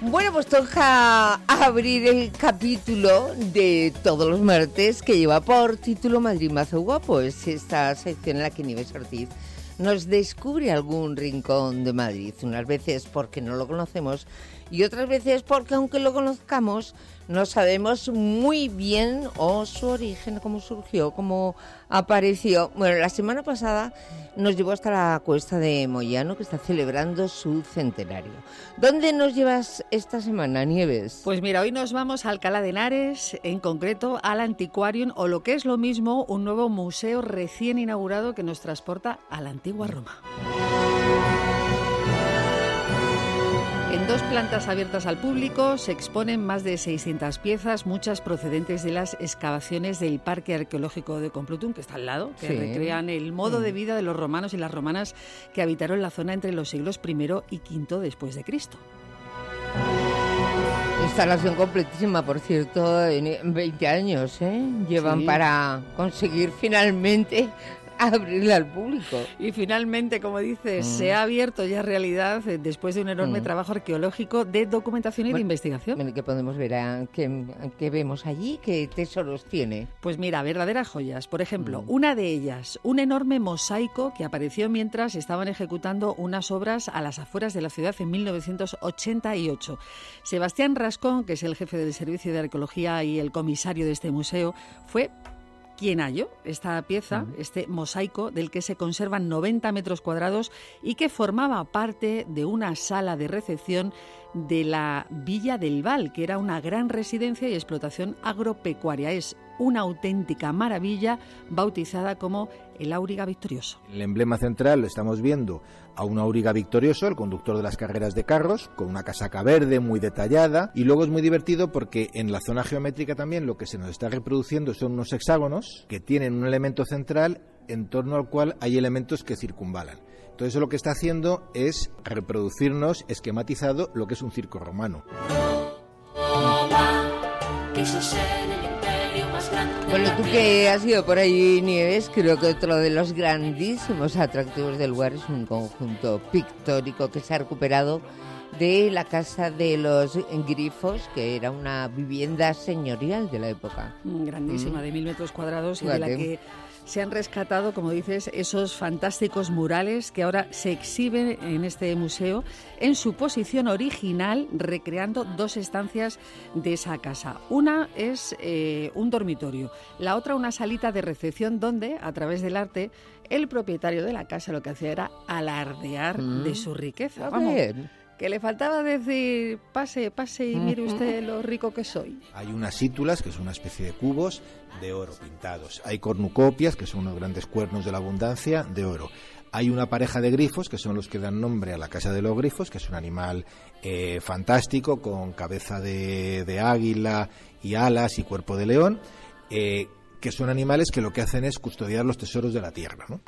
Bueno, pues toca abrir el capítulo de todos los martes que lleva por título Madrid Mazo Guapo. Es esta sección en la que Nieves Ortiz nos descubre algún rincón de Madrid. Unas veces porque no lo conocemos y otras veces porque aunque lo conozcamos no sabemos muy bien su origen, cómo surgió, cómo apareció. Bueno, la semana pasada nos llevó hasta la Cuesta de Moyano, que está celebrando su centenario. ¿Dónde nos llevas esta semana, Nieves? Pues mira, hoy nos vamos a Alcalá de Henares, en concreto al Antiquarium, o lo que es lo mismo, un nuevo museo recién inaugurado que nos transporta a la antigua Roma. En 2 plantas abiertas al público se exponen más de 600 piezas, muchas procedentes de las excavaciones del Parque Arqueológico de Complutum, que está al lado, que recrean el modo de vida de los romanos y las romanas que habitaron la zona entre los siglos I y V después de Cristo. Instalación completísima, por cierto, en 20 años, llevan para conseguir finalmente abrirla al público. Y finalmente, como dices, se ha abierto ya realidad después de un enorme trabajo arqueológico de documentación y de investigación. ¿Qué podemos ver? ¿Qué vemos allí? ¿Qué tesoros tiene? Pues mira, verdaderas joyas. Por ejemplo, una de ellas, un enorme mosaico que apareció mientras estaban ejecutando unas obras a las afueras de la ciudad en 1988. Sebastián Rascón, que es el jefe del Servicio de Arqueología y el comisario de este museo, fue quien halló esta pieza, este mosaico, del que se conservan 90 metros cuadrados y que formaba parte de una sala de recepción de la Villa del Val, que era una gran residencia y explotación agropecuaria. Es una auténtica maravilla, bautizada como el Auriga Victorioso. En el emblema central lo estamos viendo a un Auriga Victorioso, el conductor de las carreras de carros, con una casaca verde muy detallada, y luego es muy divertido porque en la zona geométrica también lo que se nos está reproduciendo son unos hexágonos que tienen un elemento central en torno al cual hay elementos que circunvalan. Entonces eso lo que está haciendo es reproducirnos esquematizado lo que es un circo romano. Bueno, tú que has ido por ahí, Nieves, creo que otro de los grandísimos atractivos del lugar es un conjunto pictórico que se ha recuperado de la Casa de los Grifos, que era una vivienda señorial de la época. Grandísima, de 1000 metros cuadrados y de la que se han rescatado, como dices, esos fantásticos murales que ahora se exhiben en este museo en su posición original, recreando 2 estancias de esa casa. Una es un dormitorio, la otra una salita de recepción donde, a través del arte, el propietario de la casa lo que hacía era alardear de su riqueza. Vamos, que le faltaba decir, pase y mire usted lo rico que soy. Hay unas sítulas, que son una especie de cubos de oro pintados. Hay cornucopias, que son unos grandes cuernos de la abundancia, de oro. Hay una pareja de grifos, que son los que dan nombre a la Casa de los Grifos, que es un animal fantástico, con cabeza de águila y alas y cuerpo de león, que son animales que lo que hacen es custodiar los tesoros de la tierra, ¿no?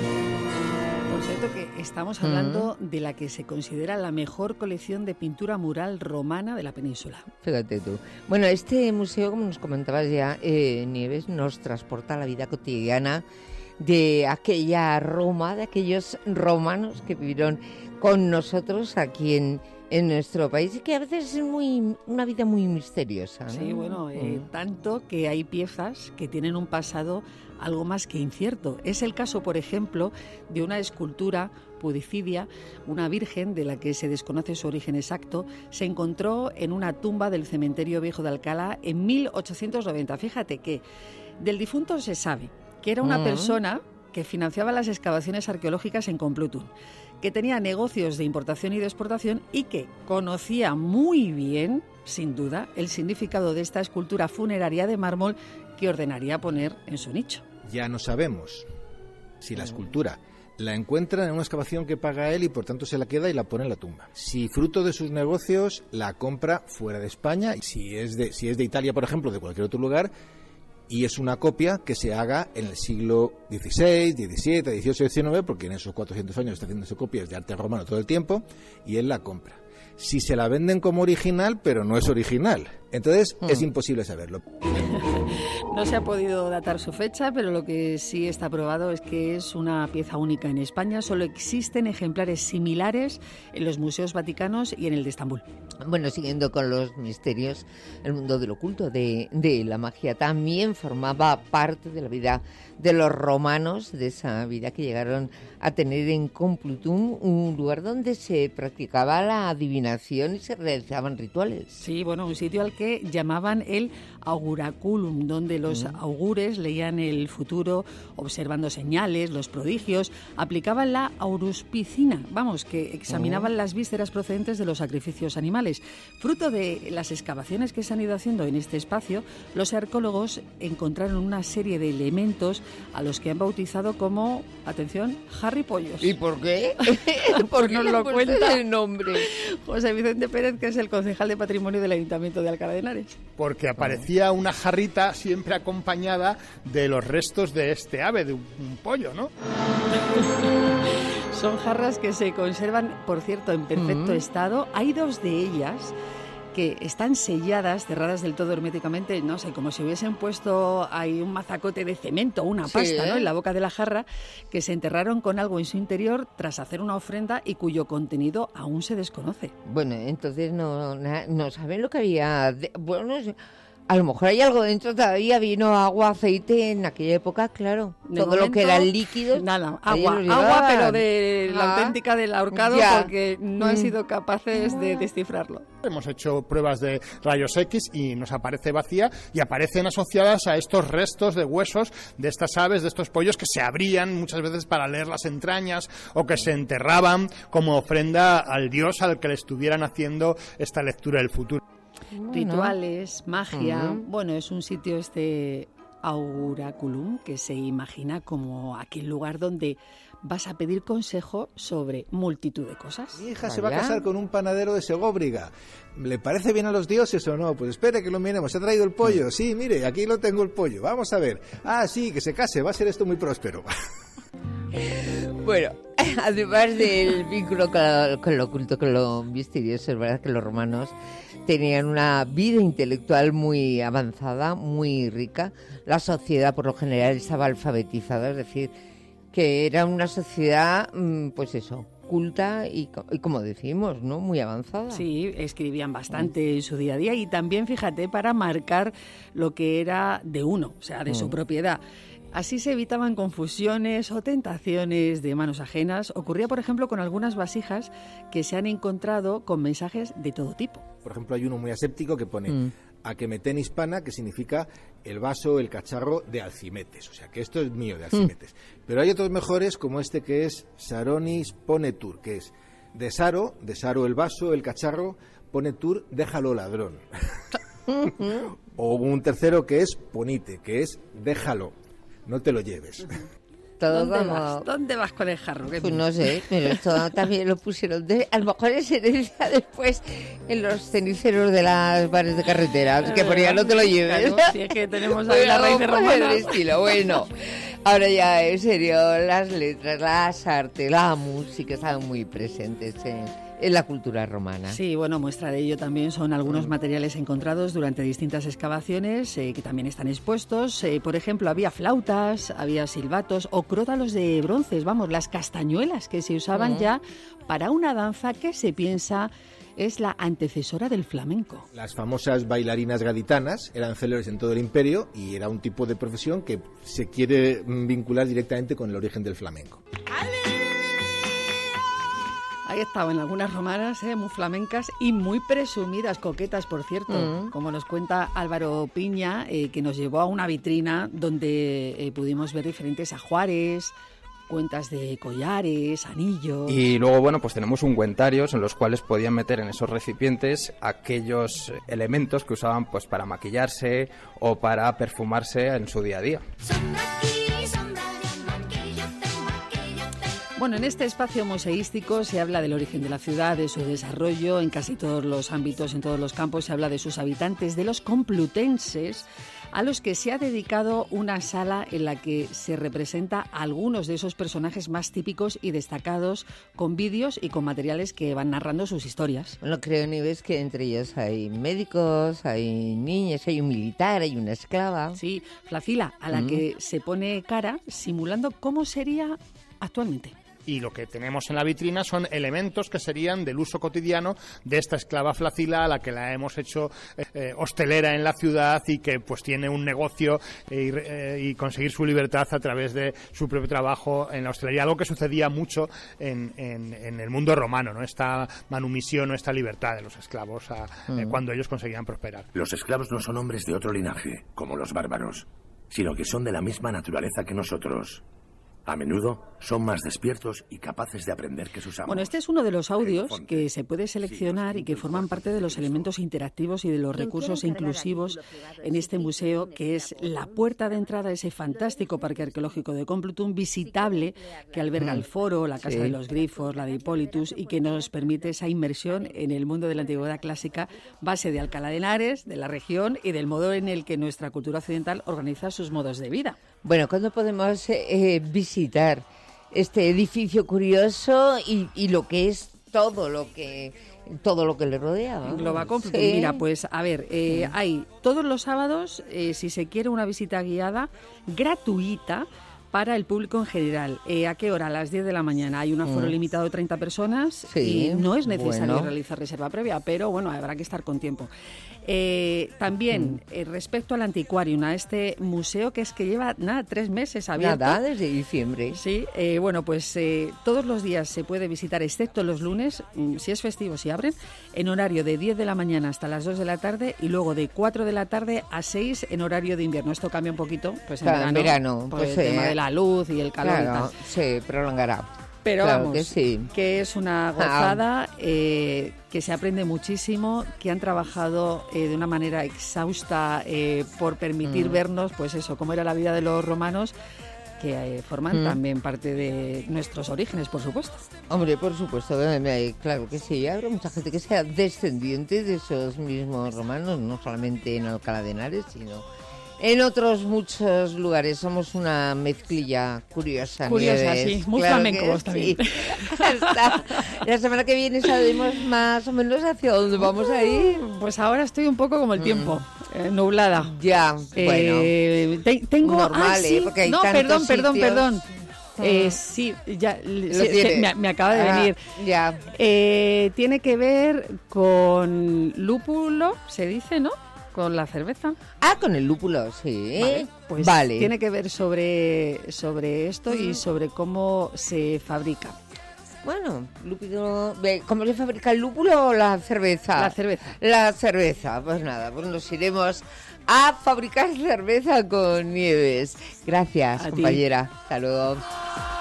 Por cierto, que estamos hablando de la que se considera la mejor colección de pintura mural romana de la península. Fíjate tú. Bueno, este museo, como nos comentabas ya, Nieves, nos transporta a la vida cotidiana de aquella Roma, de aquellos romanos que vivieron con nosotros aquí en nuestro país, y que a veces es una vida muy misteriosa, ¿no? Sí, bueno, tanto que hay piezas que tienen un pasado algo más que incierto. Es el caso, por ejemplo, de una escultura pudicidia, una virgen de la que se desconoce su origen exacto, se encontró en una tumba del cementerio viejo de Alcalá en 1890. Fíjate que del difunto se sabe que era una persona que financiaba las excavaciones arqueológicas en Complutum, que tenía negocios de importación y de exportación y que conocía muy bien, sin duda, el significado de esta escultura funeraria de mármol que ordenaría poner en su nicho. Ya no sabemos si la escultura la encuentra en una excavación que paga él y por tanto se la queda y la pone en la tumba. Si fruto de sus negocios la compra fuera de España, si es de Italia, por ejemplo, de cualquier otro lugar, y es una copia que se haga en el siglo XVI, XVII, XVIII, XIX, porque en esos 400 años está haciéndose copias de arte romano todo el tiempo, y él la compra. Si se la venden como original, pero no es original, entonces es imposible saberlo. No se ha podido datar su fecha, pero lo que sí está probado es que es una pieza única en España. Solo existen ejemplares similares en los museos vaticanos y en el de Estambul. Bueno, siguiendo con los misterios, el mundo del oculto, de la magia, también formaba parte de la vida de los romanos, de esa vida que llegaron a tener en Complutum, un lugar donde se practicaba la adivinación y se realizaban rituales. Sí, bueno, un sitio al que llamaban el auguraculum, donde los augures leían el futuro, observando señales, los prodigios, aplicaban la auruspicina, vamos, que examinaban las vísceras procedentes de los sacrificios animales. Fruto de las excavaciones que se han ido haciendo en este espacio, los arqueólogos encontraron una serie de elementos a los que han bautizado como, atención, Harry Pollos. ¿Y por qué? Pues nos lo cuenta el nombre. José Vicente Pérez, que es el concejal de Patrimonio del Ayuntamiento de Alcalá de Henares. Porque aparecía una jarrita siempre acompañada de los restos de este ave, de un pollo, ¿no? Son jarras que se conservan, por cierto, en perfecto estado. Hay 2 de ellas que están selladas, cerradas del todo herméticamente, no sé, como si hubiesen puesto ahí un mazacote de cemento, una pasta, ¿no?, en la boca de la jarra, que se enterraron con algo en su interior tras hacer una ofrenda y cuyo contenido aún se desconoce. Bueno, entonces no saben lo que había. Bueno, a lo mejor hay algo dentro todavía, vino, agua, aceite, en aquella época, claro. De todo momento, lo que era líquido. Nada, agua, pero de la auténtica del ahorcado, ya. Porque no han sido capaces de descifrarlo. Hemos hecho pruebas de rayos X y nos aparece vacía y aparecen asociadas a estos restos de huesos de estas aves, de estos pollos que se abrían muchas veces para leer las entrañas o que se enterraban como ofrenda al dios al que le estuvieran haciendo esta lectura del futuro. Rituales, magia. Bueno, es un sitio este auguraculum que se imagina como aquel lugar donde vas a pedir consejo sobre multitud de cosas. Mi hija se va a casar con un panadero de Segóbriga. ¿Le parece bien a los dioses o no? Pues espere que lo miremos. ¿Se ha traído el pollo? Sí, mire, aquí lo tengo el pollo. Vamos a ver. Ah, sí, que se case. Va a ser esto muy próspero. Bueno, además del vínculo con lo oculto, con lo misterioso, es verdad que los romanos tenían una vida intelectual muy avanzada, muy rica. La sociedad, por lo general, estaba alfabetizada, es decir, que era una sociedad, pues eso, culta y como decimos, ¿no?, muy avanzada. Sí, escribían bastante en su día a día y también, fíjate, para marcar lo que era de uno, o sea, de su propiedad. Así se evitaban confusiones o tentaciones de manos ajenas. Ocurría, por ejemplo, con algunas vasijas que se han encontrado con mensajes de todo tipo. Por ejemplo, hay uno muy aséptico que pone Aquemetén hispana, que significa el vaso, el cacharro de Alcimetes. O sea, que esto es mío, de Alcimetes. Pero hay otros mejores, como este que es Saronis Ponetur, que es de Saro el vaso, el cacharro, Ponetur, déjalo ladrón. O un tercero que es Ponite, que es déjalo, no te lo lleves. ¿Dónde vas con el jarro? Pues no sé, pero esto también lo pusieron. A lo mejor es herencia después en los ceniceros de las bares de carretera, que por allá no te lo lleves. Claro, si es que tenemos ahí la raíz de romana. Estilo. Bueno, ahora ya en serio, las letras, las artes, la música estaban muy presentes en la cultura romana. Sí, bueno, muestra de ello también son algunos materiales encontrados durante distintas excavaciones que también están expuestos. Por ejemplo, había flautas, había silbatos o crótalos de bronces, vamos, las castañuelas que se usaban ya para una danza que se piensa es la antecesora del flamenco. Las famosas bailarinas gaditanas eran célebres en todo el imperio y era un tipo de profesión que se quiere vincular directamente con el origen del flamenco. Ahí estaban algunas romanas, muy flamencas y muy presumidas, coquetas, por cierto, como nos cuenta Álvaro Piña, que nos llevó a una vitrina donde pudimos ver diferentes ajuares, cuentas de collares, anillos. Y luego, bueno, pues tenemos ungüentarios en los cuales podían meter en esos recipientes aquellos elementos que usaban pues para maquillarse o para perfumarse en su día a día. Bueno, en este espacio museístico se habla del origen de la ciudad, de su desarrollo en casi todos los ámbitos, en todos los campos. Se habla de sus habitantes, de los complutenses, a los que se ha dedicado una sala en la que se representa a algunos de esos personajes más típicos y destacados, con vídeos y con materiales que van narrando sus historias. Bueno, creo, Nieves, que entre ellos hay médicos, hay niñas, hay un militar, hay una esclava. Sí, Flacila, a la que se pone cara simulando cómo sería actualmente. Y lo que tenemos en la vitrina son elementos que serían del uso cotidiano de esta esclava Flacila, a la que la hemos hecho hostelera en la ciudad y que pues tiene un negocio y conseguir su libertad a través de su propio trabajo en la hostelería, algo que sucedía mucho en el mundo romano, ¿no? Esta manumisión o esta libertad de los esclavos cuando ellos conseguían prosperar. Los esclavos no son hombres de otro linaje, como los bárbaros, sino que son de la misma naturaleza que nosotros. A menudo son más despiertos y capaces de aprender que sus amos. Bueno, este es uno de los audios que se puede seleccionar y que forman parte de los elementos interactivos y de los recursos inclusivos en este museo, que es la puerta de entrada a ese fantástico parque arqueológico de Complutum, visitable, que alberga el foro, la Casa de los Grifos, la de Hippolytus, y que nos permite esa inmersión en el mundo de la antigüedad clásica, base de Alcalá de Henares, de la región y del modo en el que nuestra cultura occidental organiza sus modos de vida. Bueno, ¿cuándo podemos visitar este edificio curioso y lo que es todo lo que le rodea? Global Complutum. Sí. Mira, pues a ver, hay todos los sábados, si se quiere, una visita guiada gratuita para el público en general. ¿A qué hora? A las 10 de la mañana. Hay un aforo limitado de 30 personas y no es necesario realizar reserva previa, pero bueno, habrá que estar con tiempo. También, respecto al antiquarium, a este museo que lleva 3 meses abierto. Nada, desde diciembre. Sí, bueno, pues todos los días se puede visitar, excepto los lunes, si es festivo, si abren, en horario de 10 de la mañana hasta las 2 de la tarde y luego de 4 de la tarde a 6 en horario de invierno. Esto cambia un poquito, pues en verano pues el tema de la luz y el calor. Claro, se prolongará. Pero claro, vamos, que es una gozada, que se aprende muchísimo, que han trabajado de una manera exhausta por permitir vernos, pues eso, cómo era la vida de los romanos, que forman también parte de nuestros orígenes, por supuesto. Hombre, por supuesto, claro que sí. Habrá mucha gente que sea descendiente de esos mismos romanos, no solamente en Alcalá de Henares, sino en otros muchos lugares. Somos una mezclilla curiosa, Nieves. Sí, muy claro flamencos también. Sí. La semana que viene sabemos más o menos hacia dónde vamos a ir. Pues ahora estoy un poco como el tiempo, nublada. Ya, bueno. Tengo normal, sí. Porque hay no, tantos perdón. Sí, ya me acaba de venir. Ya. Tiene que ver con lúpulo, se dice, ¿no? Con la cerveza. Con el lúpulo, sí. Vale, pues tiene que ver sobre esto y sobre cómo se fabrica. Bueno, ¿cómo se fabrica el lúpulo o la cerveza? La cerveza. La cerveza, pues nada, pues nos iremos a fabricar cerveza con Nieves. Gracias, compañera. Hasta luego.